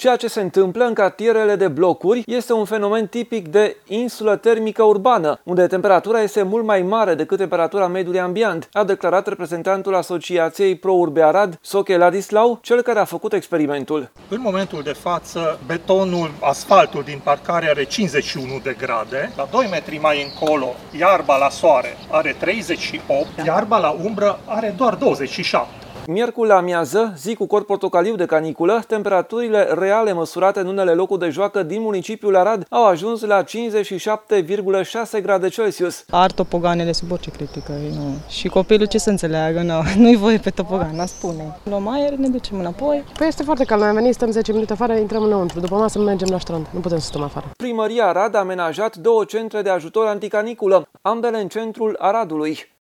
Ceea ce se întâmplă în cartierele de blocuri este un fenomen tipic de insulă termică urbană, unde temperatura este mult mai mare decât temperatura mediului ambient, a declarat reprezentantul Asociației ProUrbe Arad, Soche Ladislau, cel care a făcut experimentul. În momentul de față, betonul, asfaltul din parcare are 51 de grade, la 2 metri mai încolo, iarba la soare are 38, iarba la umbră are doar 27. Miercuri la amiază, zi cu cod portocaliu de caniculă, temperaturile reale măsurate în unele locuri de joacă din municipiul Arad au ajuns la 57,6 grade Celsius. Ar topoganele sub orice critică. Nu. Și copilul ce să înțeleagă? Nu-i voie pe topogan, n-a spune. Luăm aer, ne ducem înapoi. Păi este foarte cald. Noi am venit, stăm 10 minute afară, intrăm înăuntru. După masă mergem la strand. Nu putem să stăm afară. Primăria Arad a amenajat 2 centre de ajutor anticaniculă, ambele în centrul Aradului.